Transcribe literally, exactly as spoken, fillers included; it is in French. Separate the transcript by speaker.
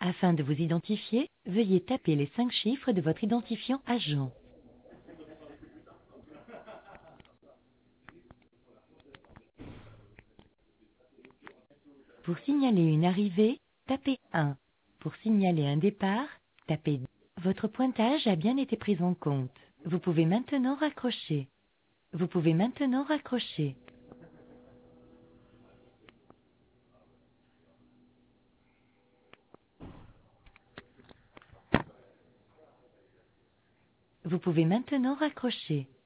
Speaker 1: Afin de vous identifier, veuillez taper les cinq chiffres de votre identifiant agent. Pour signaler une arrivée, tapez un. Pour signaler un départ, tapez deux. Votre pointage a bien été pris en compte. Vous pouvez maintenant raccrocher. Vous pouvez maintenant raccrocher. Vous pouvez maintenant raccrocher.